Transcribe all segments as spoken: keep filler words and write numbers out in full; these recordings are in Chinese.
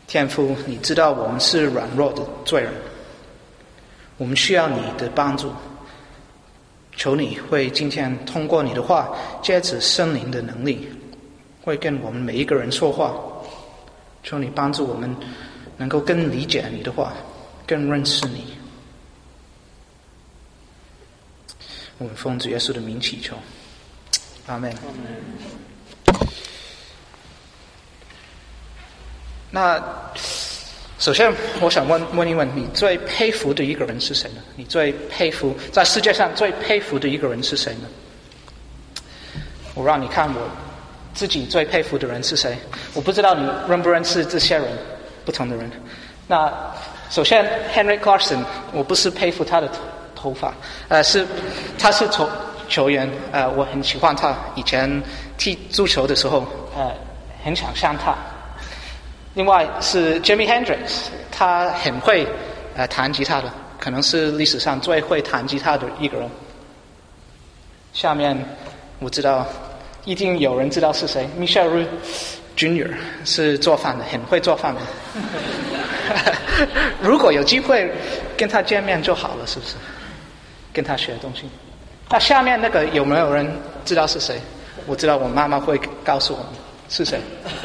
天父，你知道我们是软弱的罪人，我们需要你的帮助。求你会今天通过你的话，借着圣灵的能力，会跟我们每一个人说话。求你帮助我们能够更理解你的话，更认识你。我们奉主耶稣的名祈求，阿们。那首先我想问问一问，你最佩服的一个人是谁呢？你最佩服在世界上最佩服的一个人是谁呢？我让你看我自己最佩服的人是谁。我不知道你认不认识这些人，不同的人。那首先 Henrik Larsson， 我不是佩服他的头发，呃，是他是球球员，呃，我很喜欢他。以前踢足球的时候，呃，很想像他。另外是 Jimi Hendrix， 他很会呃弹吉他的，可能是历史上最会弹吉他的一个人。下面我知道一定有人知道是谁 ，Michel Roux Junior 是做饭的，很会做饭的。如果有机会跟他见面就好了，是不是？跟他学东西。那下面那个有没有人知道是谁？我知道我妈妈会告诉我们是谁。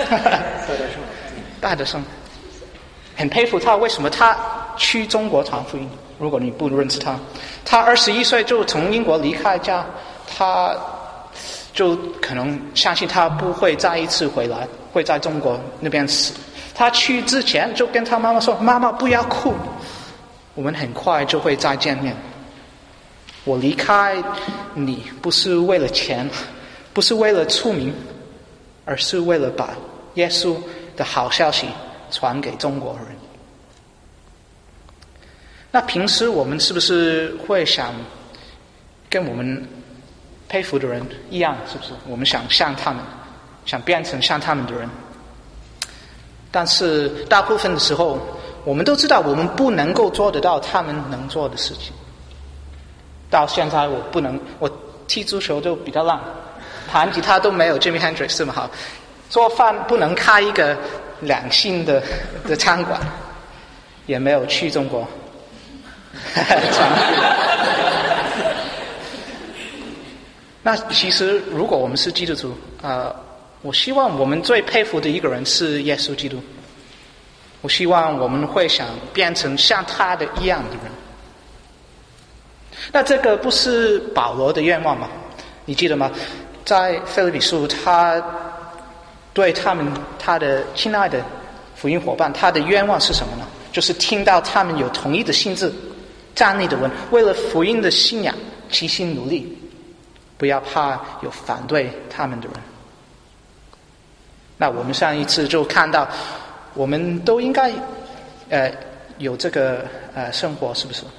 戴德生，很佩服他，为什么他去中国传福音？如果你不认识他，他二十一岁就从英国离开家，他就可能相信他不会再一次回来，会在中国那边死。他去之前就跟他妈妈说：“妈妈不要哭，我们很快就会再见面。我离开你不是为了钱，不是为了出名，而是为了把耶稣的好消息传给中国人。”那平时我们是不是会想跟我们佩服的人一样？是不是我们想像他们，想变成像他们的人？但是大部分的时候我们都知道我们不能够做得到他们能做的事情。到现在我不能，我踢足球就比较烂，弹吉他都没有 Jimi Hendrix 这么好，做饭不能开一个两星的的餐馆，也没有去中国。那其实如果我们是基督徒，呃，我希望我们最佩服的一个人是耶稣基督。我希望我们会想变成像他的一样的人。那这个不是保罗的愿望吗？你记得吗？在腓立比书，他对他们他的亲爱的福音伙伴，他的愿望是什么呢？就是听到他们有同一的心志，站立的稳，为了福音的信仰齐心努力，不要怕有反对他们的人。那我们上一次就看到，我们都应该呃有这个呃生活，是不是？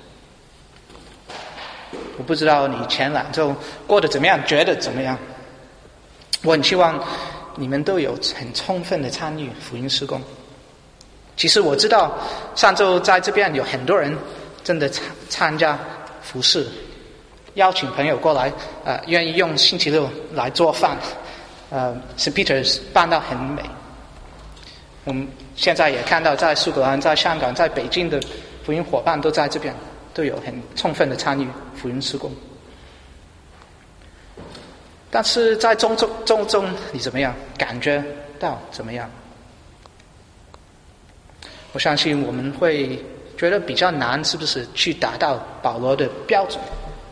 我不知道你前两周过得怎么样，觉得怎么样？我很希望你们都有很充分的参与福音事工。其实我知道上周在这边有很多人真的参参加服事，邀请朋友过来，呃，愿意用星期六来做饭，呃 ，Saint Peter's 办到很美。我们现在也看到，在苏格兰、在香港、在北京的福音伙伴都在这边，都有很充分的参与福音事工。但是在中中中中，你怎么样？感觉到怎么样？我相信我们会觉得比较难，是不是去达到保罗的标准？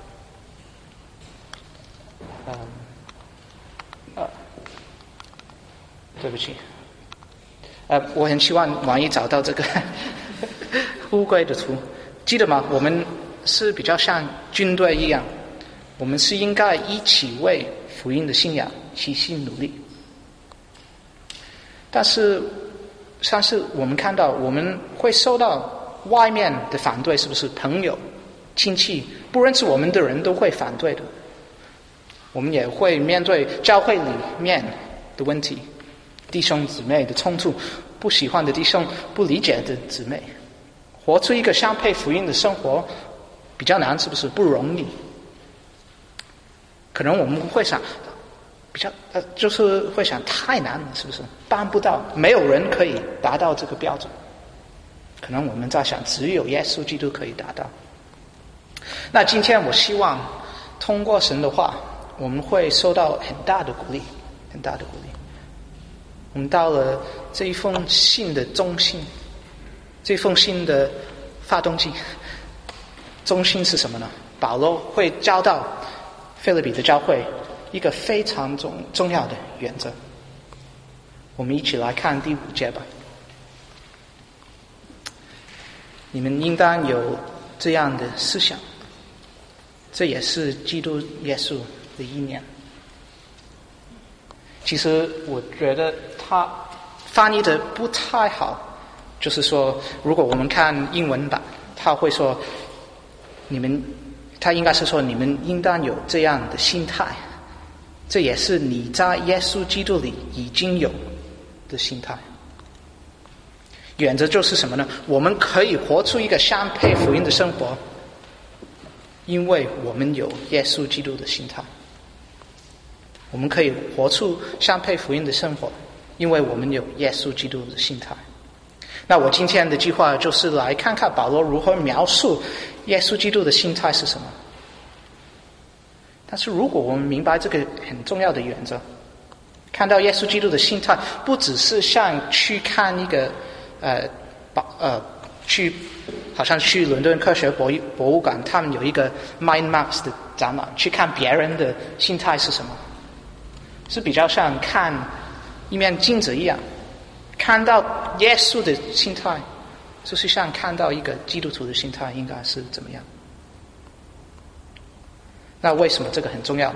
嗯，呃，对不起，呃，我很希望网易找到这个乌龟的图，记得吗？我们是比较像军队一样，我们是应该一起为福音的信仰齐心努力。但是上次我们看到我们会受到外面的反对，是不是？朋友、亲戚、不认识我们的人都会反对的。我们也会面对教会里面的问题，弟兄姊妹的冲突，不喜欢的弟兄，不理解的姊妹，活出一个相配福音的生活比较难，是不是？不容易。可能我们会想， 比较呃，就是会想太难了，是不是？办不到，没有人可以达到这个标准。可能我们在想，只有耶稣基督可以达到。那今天我希望通过神的话，我们会受到很大的鼓励，很大的鼓励。我们到了这一封信的中心，这封信的发动机，中心是什么呢？保罗会教到腓立比的教会一个非常重重要的原则。我们一起来看第五节吧。你们应当有这样的思想，这也是基督耶稣的意念。其实我觉得他翻译的不太好，就是说如果我们看英文版，他会说你们，他应该是说你们应当有这样的心态，这也是你在耶稣基督里已经有的心态。原则就是什么呢？我们可以活出一个相配福音的生活，因为我们有耶稣基督的心态。我们可以活出相配福音的生活，因为我们有耶稣基督的心态。那我今天的计划就是来看看保罗如何描述耶稣基督的心态是什么。但是如果我们明白这个很重要的原则，看到耶稣基督的心态，不只是像去看一个呃保呃去好像去伦敦科学博博物馆，他们有一个 mind maps 的展览，去看别人的心态是什么，是比较像看一面镜子一样，看到耶稣的心态，就是像看到一个基督徒的心态应该是怎么样。那为什么这个很重要呢？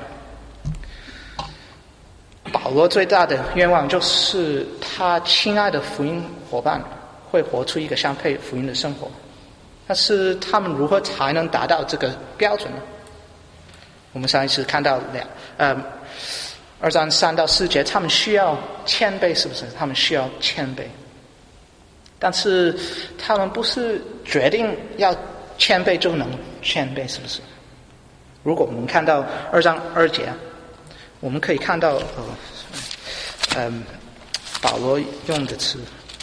保罗最大的愿望就是他亲爱的福音伙伴会活出一个相配福音的生活，但是他们如何才能达到这个标准呢？我们上一次看到两呃二章三到四节，他们需要谦卑，是不是？他们需要谦卑，但是他们不是决定要谦卑就能谦卑，是不是？如果我们看到二章二节，我们可以看到呃嗯保罗用的词，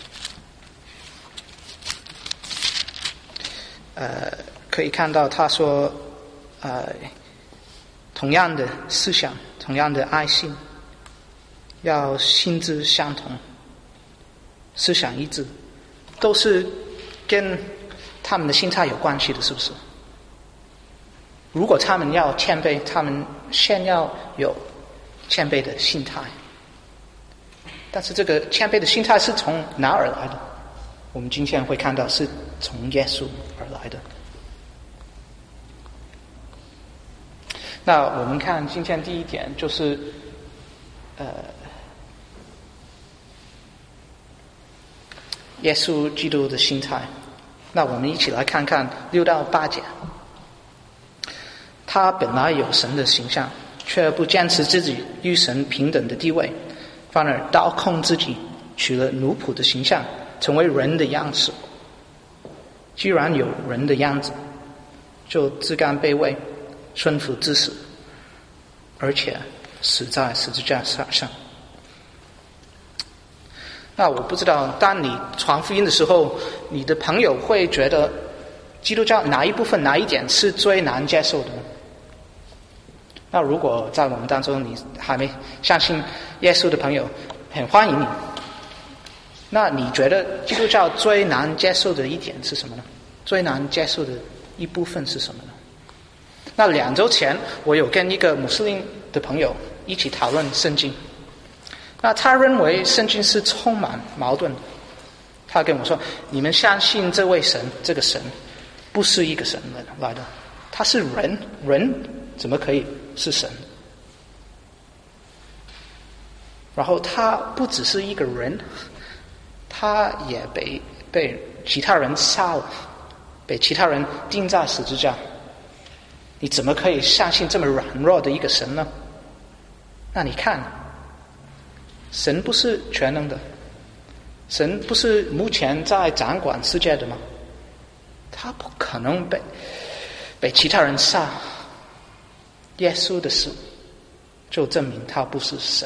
呃可以看到他说呃同样的思想，同样的爱心，要心智相同，思想一致，都是跟他们的心态有关系的，是不是？如果他们要谦卑，他们先要有谦卑的心态。但是这个谦卑的心态是从哪儿来的？我们今天会看到是从耶稣而来的。那我们看今天第一点就是呃耶稣基督的心态。那我们一起来看看六到八节。他本来有神的形象，却不坚持自己与神平等的地位，反而倒空自己，取了奴仆的形象，成为人的样式。既然有人的样子，就自甘卑微，顺服至死，而且死在十字架上。那我不知道，当你传福音的时候，你的朋友会觉得基督教哪一部分哪一点是最难接受的呢？那如果在我们当中你还没相信耶稣的朋友，很欢迎你。那你觉得基督教最难接受的一点是什么呢？最难接受的一部分是什么呢？那两周前我有跟一个穆斯林的朋友一起讨论圣经，那他认为圣经是充满矛盾的。他跟我说，你们相信这位神，这个神不是一个神来的，他是人，人怎么可以是神？然后他不只是一个人，他也被被其他人杀了，被其他人钉在十字架。你怎么可以相信这么软弱的一个神呢？那你看，神不是全能的，神不是目前在掌管世界的吗？他不可能被被其他人杀。耶稣的死就证明他不是神。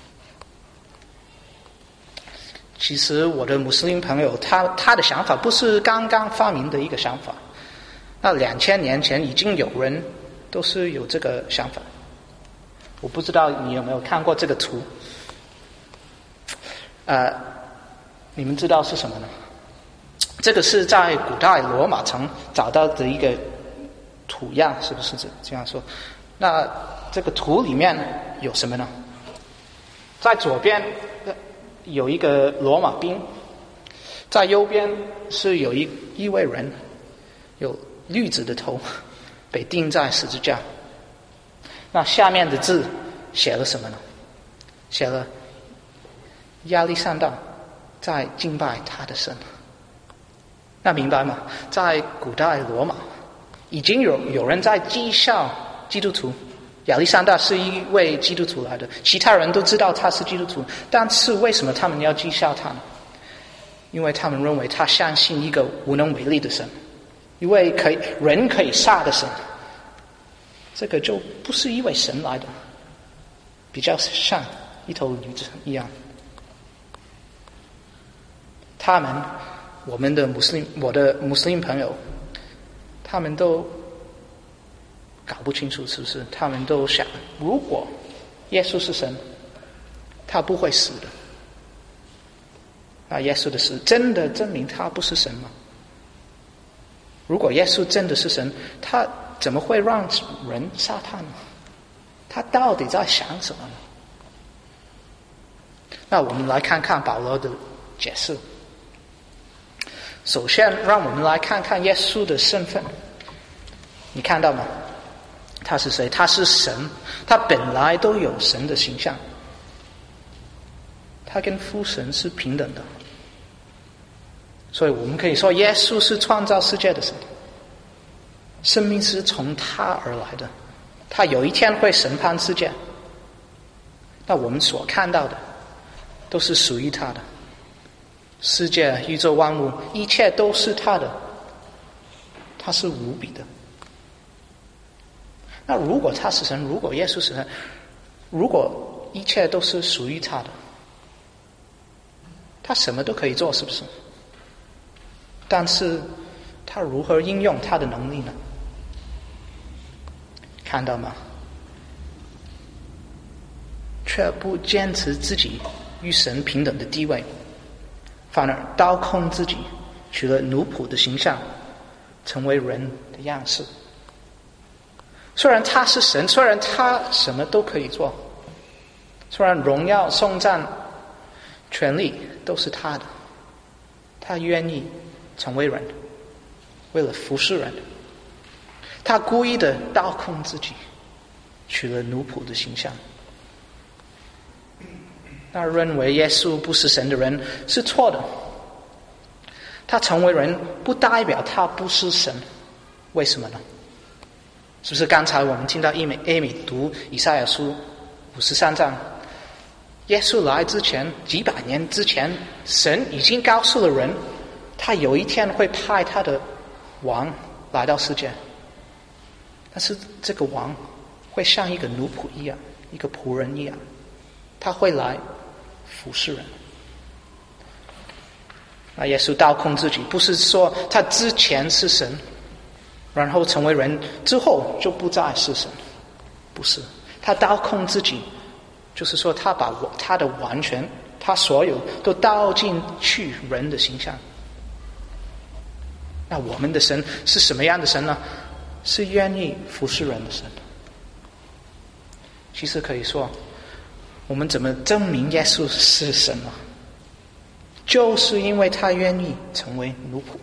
其实我的穆斯林朋友，他他的想法不是刚刚发明的一个想法，那两千年前已经有人都是有这个想法。我不知道你有没有看过这个图，呃，你们知道是什么呢？这个是在古代罗马城找到的一个图样，是不是这样说？那这个图里面有什么呢？在左边有一个罗马兵，在右边是有一一位人，有驴子的头，被钉在十字架。那下面的字写了什么呢？写了亚历山大在敬拜他的神。那明白吗？在古代罗马已经有有人在讥笑基督徒，亚历山大是一位基督徒来的，其他人都知道他是基督徒，但是为什么他们要讥笑他呢？因为他们认为他相信一个无能为力的神，一位可以人可以杀的神，这个就不是一位神来的，比较像一头驴子一样。他们我们的穆斯林，我的穆斯林朋友，他们都搞不清楚，是不是？他们都想，如果耶稣是神，他不会死的。那耶稣的死真的证明他不是神吗？如果耶稣真的是神，他怎么会让人杀他呢？他到底在想什么呢？那我们来看看保罗的解释。首先，让我们来看看耶稣的身份。你看到吗？他是谁？他是神，他本来都有神的形象，他跟父神是平等的。所以我们可以说，耶稣是创造世界的神，生命是从他而来的，他有一天会审判世界。那我们所看到的都是属于他的，世界、宇宙万物，一切都是他的，他是无比的。那如果他是神，如果耶稣是神，如果一切都是属于他的，他什么都可以做，是不是？但是他如何应用他的能力呢？看到吗？却不坚持自己与神平等的地位，反而刀空自己，取了奴仆的形象，成为人的样式。虽然他是神，虽然他什么都可以做，虽然荣耀、颂赞、权力都是他的，他愿意成为人，为了服侍人，他故意的刀空自己，取了奴仆的形象。那认为耶稣不是神的人是错的。他成为人不代表他不是神，为什么呢？是不是刚才我们听到艾米艾米读以赛亚书五十三章，耶稣来之前几百年之前，神已经告诉了人，他有一天会派他的王来到世界，但是这个王会像一个奴仆一样，一个仆人一样，他会来服侍人。那耶稣刀空自己，不是说他之前是神，然后成为人之后就不再是神，不是，他刀空自己，就是说他把他的完全，他所有都倒进去人的形象。那我们的神是什么样的神呢？是愿意服侍人的神。其实可以说，我们怎么证明耶稣是神呢？就是因为他愿意成为奴仆。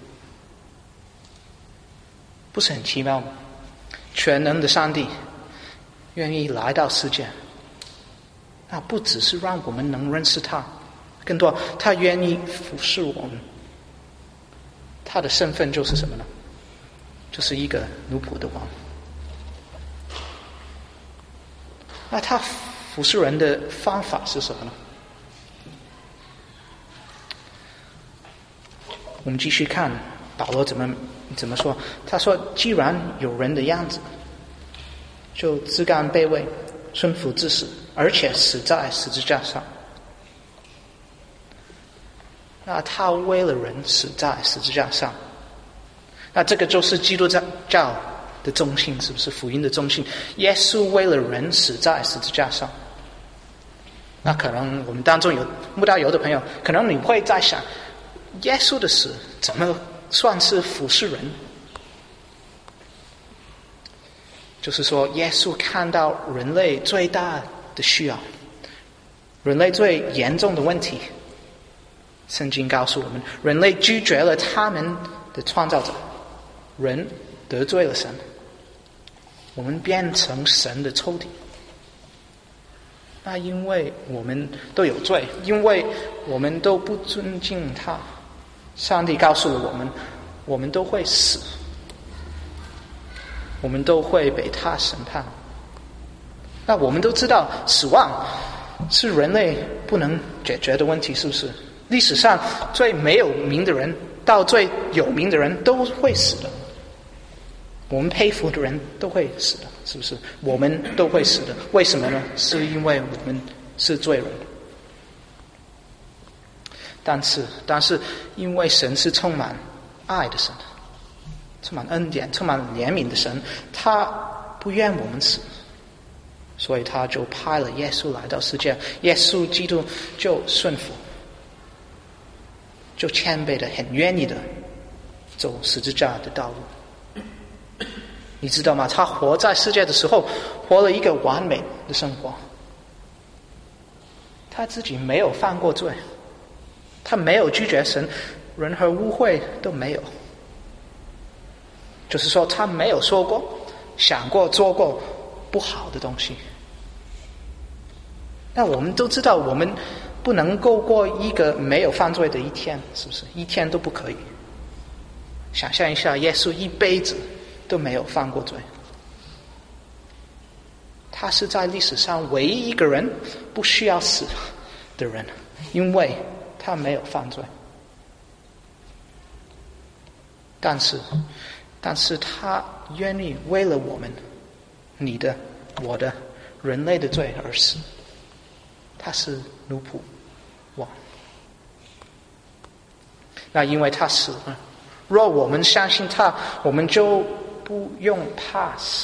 不是很奇妙吗？全能的上帝愿意来到世界，那不只是让我们能认识他，更多他愿意服侍我们。他的身份就是什么呢？就是一个奴仆的王。那他服侍人的方法是什么呢？我们继续看保罗怎么怎么说。他说，既然有人的样子，就自甘卑微， 顺服至死，而且死在十字架上。那他为了人死在十字架上，那这个就是基督教的中心，是不是？福音的中心，耶稣为了人死在十字架上。那可能我们当中有慕道友的朋友，可能你会在想，耶稣的死怎么算是服侍人？就是说，耶稣看到人类最大的需要，人类最严重的问题，圣经告诉我们，人类拒绝了他们的创造者，人得罪了神，我们变成神的仇敌。那因为我们都有罪，因为我们都不尊敬他，上帝告诉了我们，我们都会死，我们都会被他审判。那我们都知道，死亡是人类不能解决的问题，是不是？历史上最没有名的人到最有名的人都会死的，我们佩服的人都会死的，是不是？我们都会死的，为什么呢？是因为我们是罪人。但是，但是，因为神是充满爱的神，充满恩典、充满怜悯的神，他不愿我们死，所以他就派了耶稣来到世界。耶稣基督就顺服，就谦卑的、很愿意的走十字架的道路。你知道吗？他活在世界的时候，活了一个完美的生活。他自己没有犯过罪，他没有拒绝神，人和污秽都没有。就是说，他没有说过、想过、做过不好的东西。那我们都知道，我们不能够过一个没有犯罪的一天，是不是？一天都不可以。想象一下，耶稣一辈子都没有犯过罪，他是在历史上唯一一个人不需要死的人，因为他没有犯罪。但是，但是他愿意为了我们，你的、我的、人类的罪而死。他是奴仆王。那因为他死了，若我们相信他，我们就不用怕死，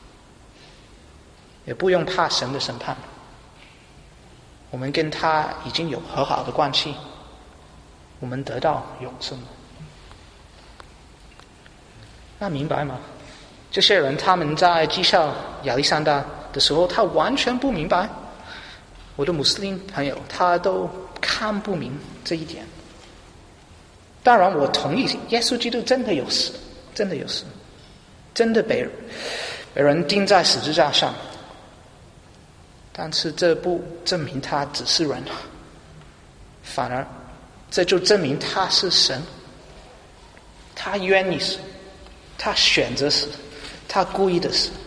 也不用怕神的审判。我们跟他已经有和好的关系，我们得到永生了。那明白吗？这些人他们在讥笑亚历山大的时候，他完全不明白。我的穆斯林朋友他都看不明这一点。当然我同意，耶稣基督真的有死，真的有死，真的被被人钉在十字架上。但是这不证明他只是人，反而这就证明他是神。他愿意死，他选择死，他故意的死，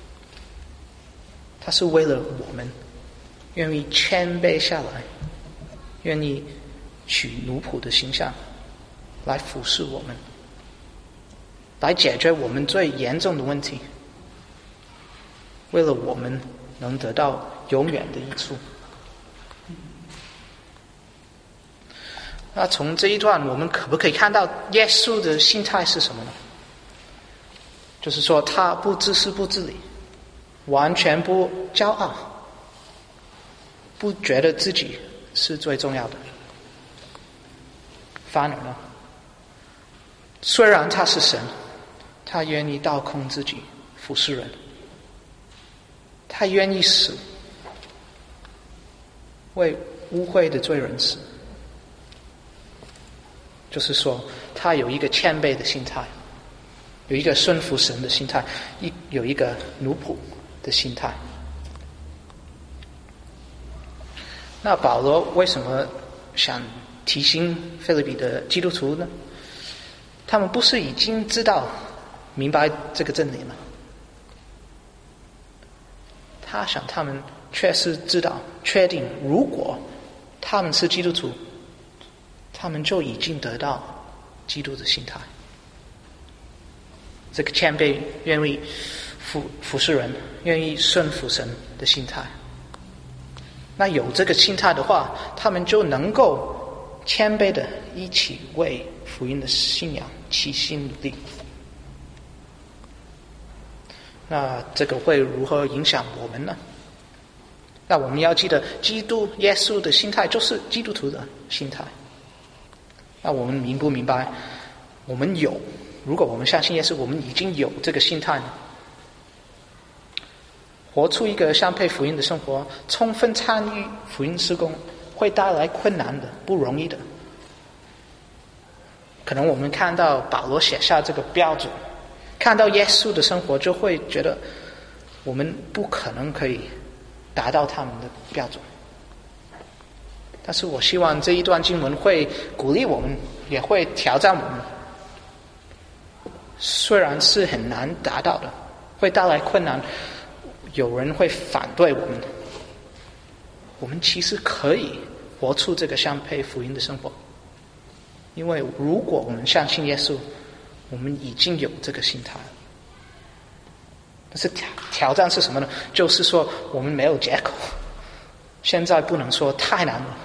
他是为了我们，愿意谦卑下来，愿意取奴仆的形象来服侍我们，来解决我们最严重的问题，为了我们能得到永远的益处。那从这一段我们可不可以看到耶稣的心态是什么呢？就是说他不自私不自利，完全不骄傲，不觉得自己是最重要的。反而呢，虽然他是神，他愿意倒空自己服侍人，他愿意死，为污秽的罪人死。就是说他有一个谦卑的心态，有一个顺服神的心态，一有一个奴仆的心态。那保罗为什么想提醒腓立比的基督徒呢？他们不是已经知道明白这个真理吗？他想他们确实知道确定，如果他们是基督徒，他们就已经得到基督的心态，这个谦卑愿意服服侍人，愿意顺服神的心态。那有这个心态的话，他们就能够谦卑的一起为福音的信仰齐心努力。那这个会如何影响我们呢？那我们要记得，基督耶稣的心态就是基督徒的心态。那我们明不明白？我们有，如果我们相信耶稣，我们已经有这个心态呢？活出一个相配福音的生活，充分参与福音事工，会带来困难的，不容易的。可能我们看到保罗写下这个标准，看到耶稣的生活，就会觉得我们不可能可以达到他们的标准。但是我希望这一段经文会鼓励我们，也会挑战我们。虽然是很难达到的，会带来困难，有人会反对我们，我们其实可以活出这个相配福音的生活。因为如果我们相信耶稣，我们已经有这个心态了。但是挑挑战是什么呢？就是说我们没有借口，现在不能说太难了。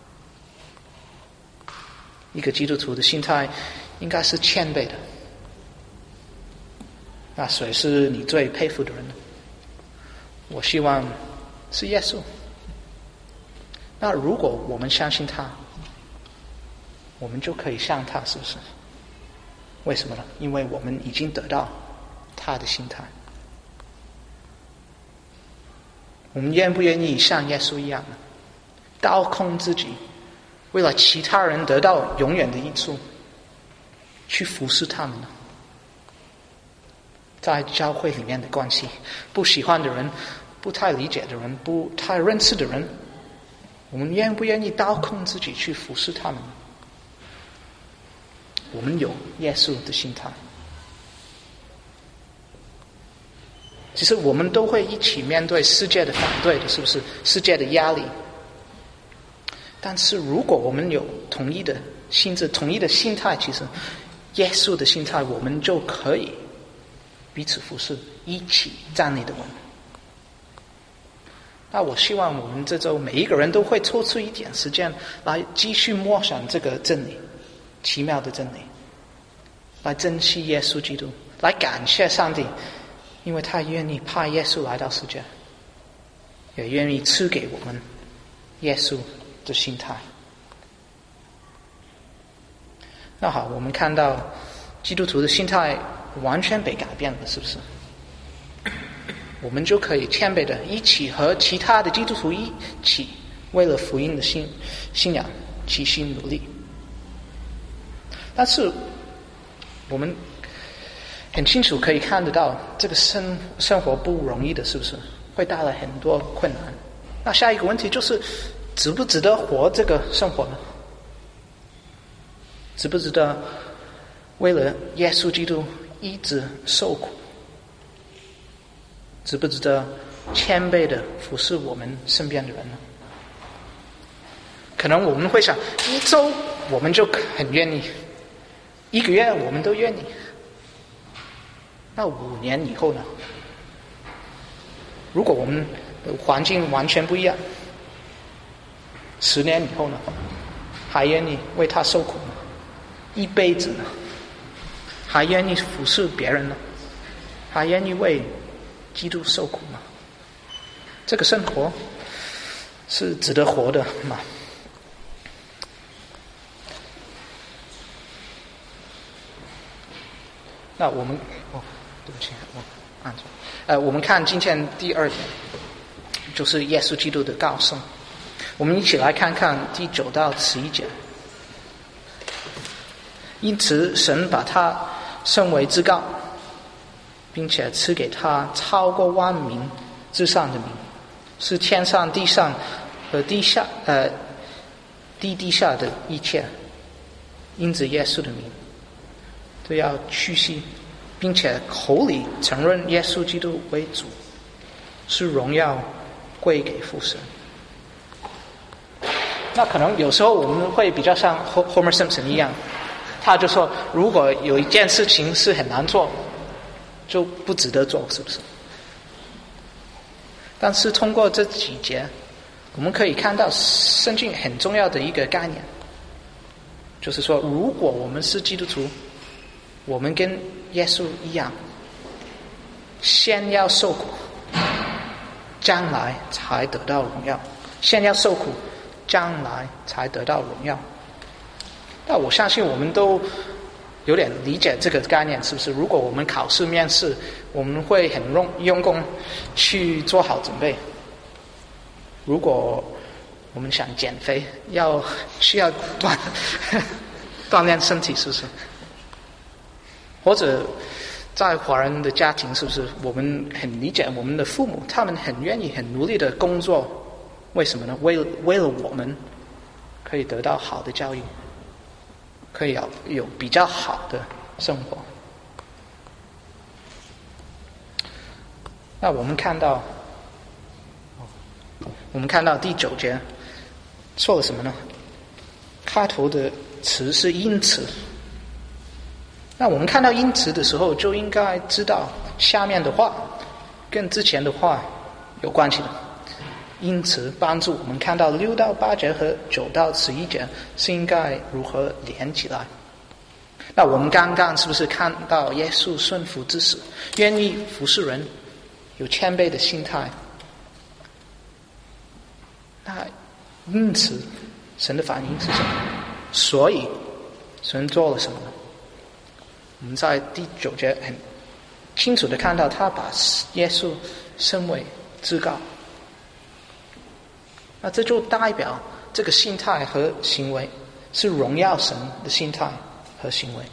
一个基督徒的心态应该是谦卑的。那谁是你最佩服的人呢？我希望是耶稣。那如果我们相信他，我们就可以像他，是不是？为什么呢？因为我们已经得到他的心态。我们愿不愿意像耶稣一样呢？倒空自己，为了其他人得到永远的益处，去服侍他们呢？在教会里面的关系，不喜欢的人，不太理解的人，不太认识的人，我们愿不愿意倒空自己去服侍他们呢？我们有耶稣的心态。其实我们都会一起面对世界的反对的，是不是？世界的压力。但是如果我们有统一的心智、统一的心态，其实耶稣的心态，我们就可以彼此服侍，一起站立的稳。那我希望我们这周每一个人都会抽出一点时间来继续默想这个真理，奇妙的真理，来珍惜耶稣基督，来感谢上帝，因为他愿意派耶稣来到世界，也愿意赐给我们耶稣的心态。那好，我们看到基督徒的心态完全被改变了，是不是？我们就可以谦卑的一起和其他的基督徒一起为了福音的信信仰齐心努力。但是我们很清楚可以看得到，这个生生活不容易的，是不是？会带来很多困难。那下一个问题就是，值不值得活这个生活呢？值不值得为了耶稣基督一直受苦？值不值得谦卑的服侍我们身边的人呢？可能我们会想，一周我们就很愿意，一个月我们都愿意。那五年以后呢？如果我们的环境完全不一样，十年以后呢？还愿意为他受苦吗？一辈子呢？还愿意服侍别人呢？还愿意为基督受苦吗？这个生活是值得活的吗？那我们哦，对不起，我按错。呃，我们看今天第二点，就是耶稣基督的高升。我们一起来看看第九到十一节。因此，神把他升为至高，并且赐给他超过万民之上的名，是天上地上和地下呃地地下的一切，因着耶稣的名都要屈膝，并且口里承认耶稣基督为主，是荣耀归给父神。那可能有时候我们会比较像 Homer Simpson 一样，他就说，如果有一件事情是很难做， 就不值得做，是不是？但是通过这几节，我们可以看到圣经很重要的一个概念，就是说，如果我们是基督徒，我们跟耶稣一样，先要受苦，将来才得到荣耀；先要受苦，将来才得到荣耀。那我相信我们都有点理解这个概念，是不是？如果我们考试面试，我们会很用用功去做好准备。如果我们想减肥，要需要锻锻炼身体，是不是？或者在华人的家庭，是不是我们很理解我们的父母，他们很愿意、很努力的工作，为什么呢？为了为了我们可以得到好的教育，可以有有比较好的生活。那我们看到，我们看到第九节说了什么呢？开头的词是因此。那我们看到因此的时候，就应该知道下面的话跟之前的话有关系的。因此帮助我们看到六到八节和九到十一节是应该如何连起来。那我们刚刚是不是看到耶稣顺服之死，愿意服侍人，有谦卑的心态？那因此神的反应是什么？所以神做了什么呢？我们在第九节很清楚的看到，他把耶稣升为至高。那这就代表这个心态和行为是荣耀神的心态和行为。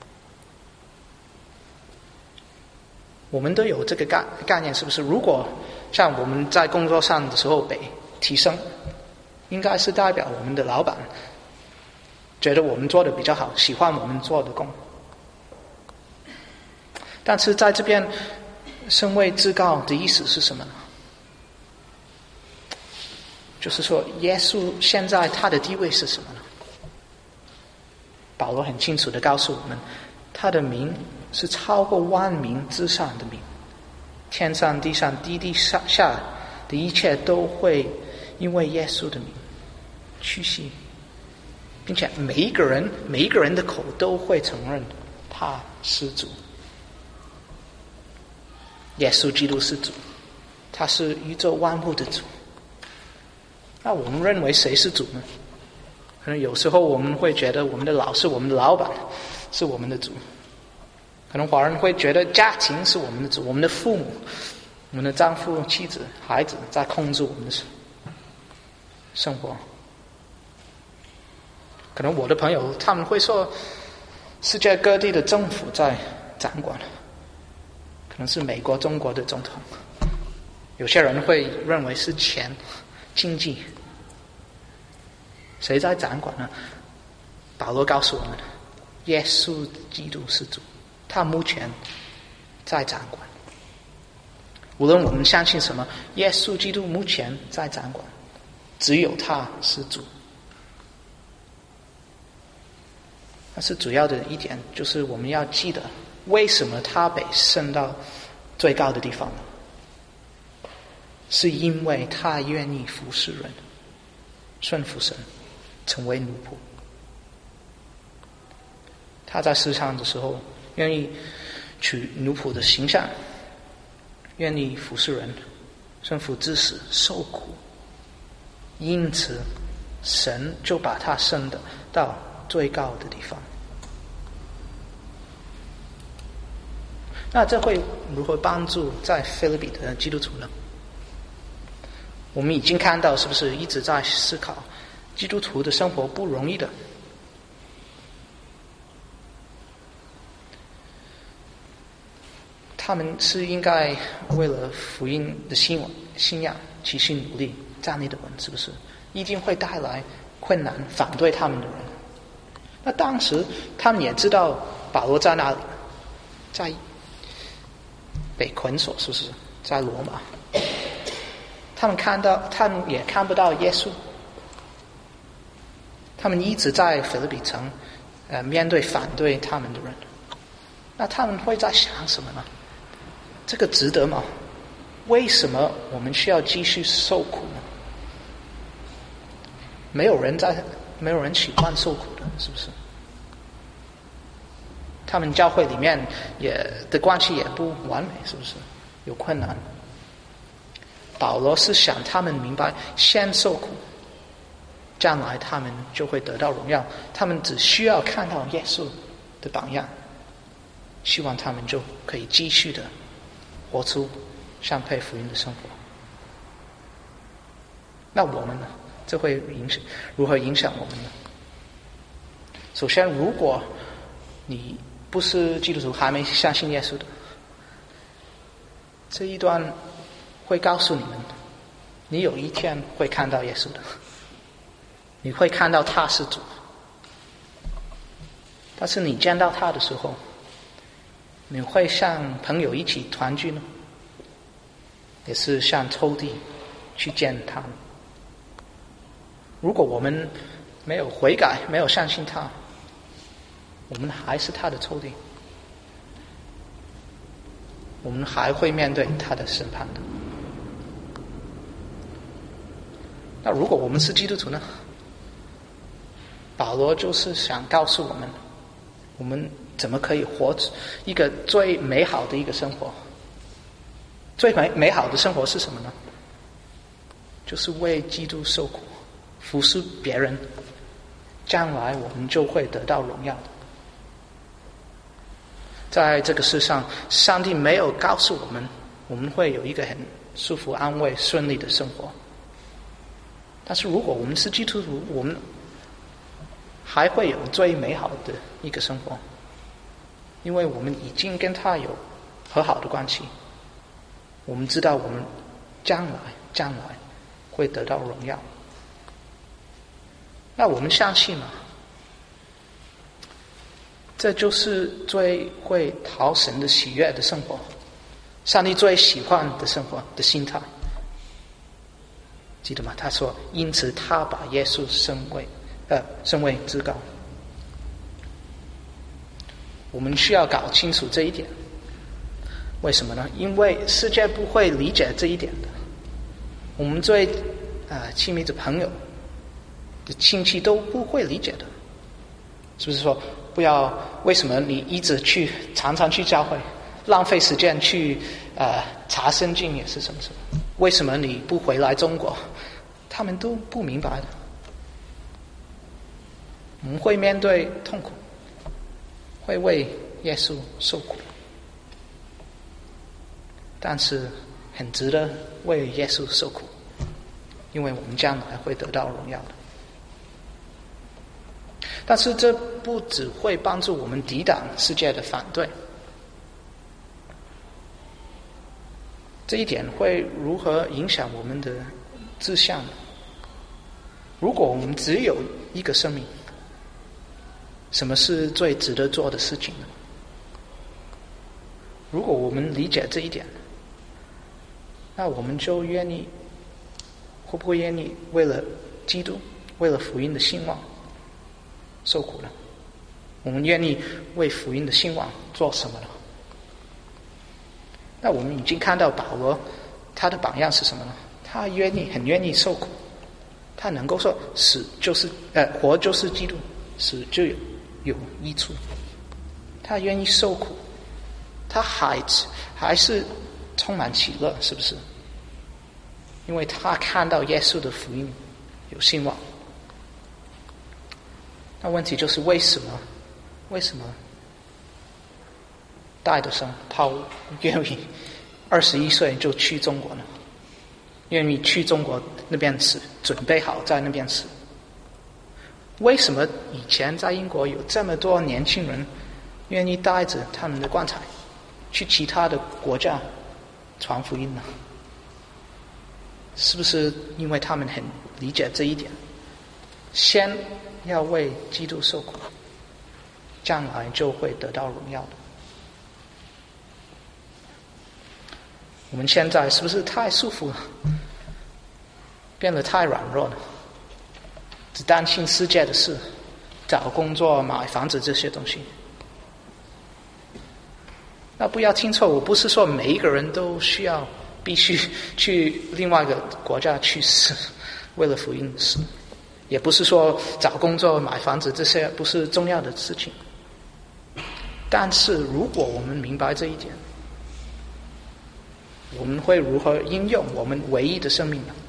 我们都有这个概概念，是不是？如果像我们在工作上的时候被提升，应该是代表我们的老板觉得我们做的比较好，喜欢我们做的工。但是在这边升为至高的意思是什么呢？就是说耶稣现在他的地位是什么呢？保罗很清楚地告诉我们，他的名是超过万名之上的名，天上地上地地下下的一切都会因为耶稣的名屈膝，并且每一个人每一个人的口都会承认他是主。耶稣基督是主，他是宇宙万物的主。那我们认为谁是主呢？可能有时候我们会觉得我们的老师、我们的老板是我们的主，可能华人会觉得家庭是我们的主，我们的父母、我们的丈夫、妻子、孩子在控制我们的生活。可能我的朋友他们会说，世界各地的政府在掌管，可能是美国、中国的总统。有些人会认为是钱、经济，谁在掌管呢？保罗告诉我们，耶稣基督是主，他目前在掌管。无论我们相信什么，耶稣基督目前在掌管，只有他是主。但是主要的一点就是我们要记得，为什么他被升到最高的地方呢？是因为他愿意服侍人，顺服神，成为奴仆。他在世上的时候，愿意取奴仆的形象，愿意服侍人，顺服至死，受苦。因此，神就把他升的到最高的地方。那这会如何帮助在腓立比的基督徒呢？我们已经看到，是不是一直在思考基督徒的生活不容易的？他们是应该为了福音的信信仰齐心努力站立的稳，是不是？一定会带来困难，反对他们的人。那当时他们也知道保罗在哪里，在被捆锁，是不是？在罗马。他们看到，他们也看不到耶稣。他们一直在腓立比城，呃，面对反对他们的人。那他们会在想什么呢？ 这个值得吗？为什么我们需要继续受苦呢？没有人在，没有人喜欢受苦的，是不是？他们教会里面也的关系也不完美，是不是？有困难。保罗是想他们明白，先受苦，将来他们就会得到荣耀。他们只需要看到耶稣的榜样，希望他们就可以继续的活出像配福音的生活。那我们呢？这会影响如何影响我们呢？首先，如果你不是基督徒，还没相信耶稣的，这一段会告诉你们，你有一天会看到耶稣的，你会看到他是主。但是你见到他的时候，你会像朋友一起团聚呢，也是像仇敌去见他们？如果我们没有悔改，没有相信他，我们还是他的仇敌，我们还会面对他的审判的。那如果我们是基督徒呢？保罗就是想告诉我们，我们怎么可以活一个最美好的一个生活。最美美好的生活是什么呢？就是为基督受苦，服侍别人，将来我们就会得到荣耀的。在这个世上，上帝没有告诉我们我们会有一个很舒服、安慰、顺利的生活。但是如果我们是基督徒，我们还会有最美好的一个生活，因为我们已经跟他有和好的关系，我们知道我们将来将来会得到荣耀。那我们相信吗？这就是最会讨神的喜悦的生活，上帝最喜欢的生活的心态。记得吗？他说，因此他把耶稣升为呃升为至高。我们需要搞清楚这一点。为什么呢？因为世界不会理解这一点的。我们最呃亲密的朋友的亲戚都不会理解的。是不是说不要？为什么你一直去常常去教会，浪费时间去呃查圣经也是什么什么？为什么你不回来中国？他们都不明白的。我们会面对痛苦，会为耶稣受苦，但是很值得为耶稣受苦，因为我们将来会得到荣耀的。但是这不只会帮助我们抵挡世界的反对，这一点会如何影响我们的志向呢？如果我们只有一个生命，什么是最值得做的事情呢？如果我们理解这一点，那我们就愿意，会不会愿意为了基督，为了福音的兴旺受苦呢？我们愿意为福音的兴旺做什么呢？那我们已经看到保罗他的榜样是什么呢？他愿意，很愿意受苦，他能够说死就是呃活就是基督，死就有有益处。他愿意受苦，他还还是充满喜乐，是不是？因为他看到耶稣的福音有兴旺。那问题就是为什么？为什么戴德生他愿意二十一岁就去中国呢？愿意去中国那边死，准备好在那边死。为什么以前在英国有这么多年轻人愿意带着他们的棺材去其他的国家传福音呢？是不是因为他们很理解这一点？先要为基督受苦，将来就会得到荣耀的。我们现在是不是太束缚了，变得太软弱了，只担心世界的事，找工作、买房子这些东西？ 那不要听错，我不是说每一个人都需要必须去另外一个国家去死，为了福音死，也不是说找工作、买房子这些不是重要的事情。但是如果我们明白这一点，我们会如何应用我们唯一的生命呢？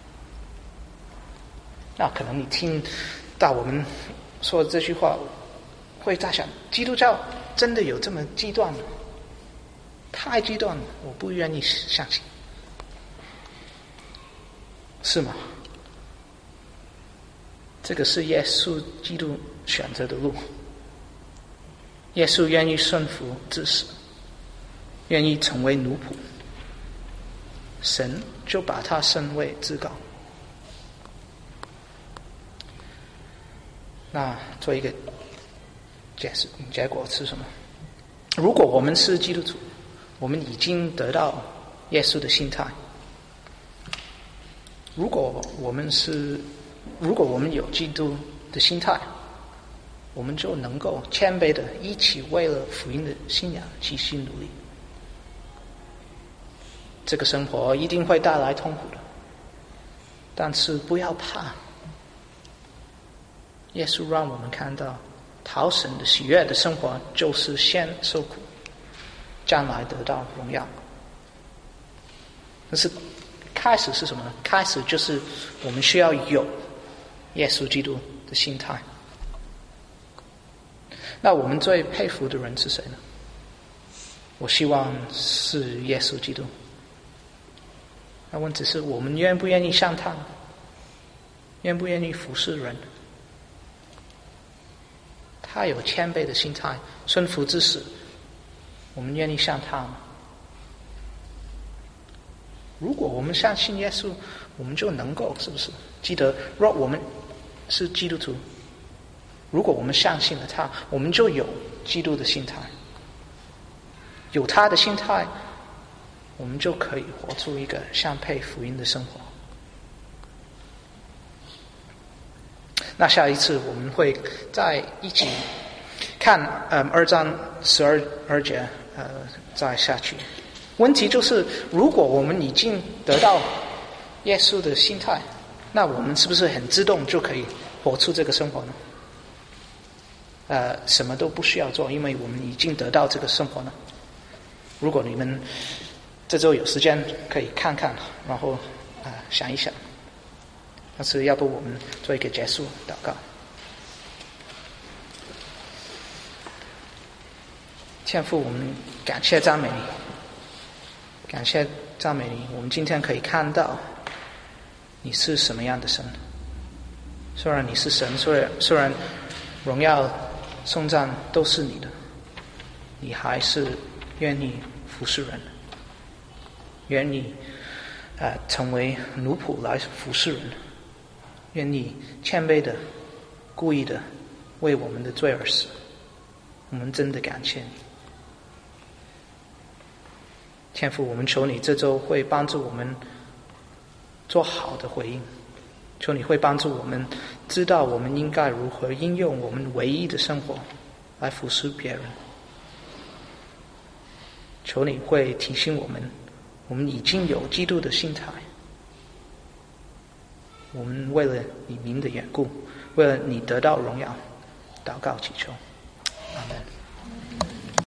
那可能你听到我们说这句话，会在想，基督教真的有这么极端吗？太极端了，我不愿意相信。是吗？这个是耶稣基督选择的路。耶稣愿意顺服至死，愿意成为奴仆，神就把他升为至高。那做一个解释，结果是什么？如果我们是基督徒，我们已经得到耶稣的心态。如果我们是，如果我们有基督的心态，我们就能够谦卑的一起为了福音的信仰齐心努力。这个生活一定会带来痛苦的，但是不要怕。耶稣让我们看到，讨神的喜悦的生活就是先受苦，将来得到荣耀。但是开始是什么呢？开始就是我们需要有耶稣基督的心态。那我们最佩服的人是谁呢？我希望是耶稣基督。那问题是我们愿不愿意像他？愿不愿意服侍人？他有谦卑的心态，顺服至死，我们愿意像他吗？如果我们相信耶稣，我们就能够，是不是？记得，若我们是基督徒，如果我们相信了他，我们就有基督的心态。有他的心态，我们就可以活出一个相配福音的生活。那下一次我们会再一起看呃二章十二二节呃再下去。问题就是，如果我们已经得到耶稣的心态，那我们是不是很自动就可以活出这个生活呢？呃，什么都不需要做，因为我们已经得到这个生活呢？如果你们这周有时间，可以看看，然后啊、呃、想一想。但是要不我们做一个结束祷告。天父，我们感谢赞美你，感谢赞美你，我们今天可以看到你是什么样的神。虽然你是神，虽然虽然荣耀颂赞都是你的，你还是愿意服侍人，愿意呃成为奴仆来服侍人，愿你谦卑的、故意的为我们的罪而死，我们真的感谢你。天父，我们求你这周会帮助我们做好的回应，求你会帮助我们知道我们应该如何应用我们唯一的生活来服侍别人。求你会提醒我们，我们已经有基督的心态，我们为了你名的缘故，为了你得到荣耀，祷告祈求。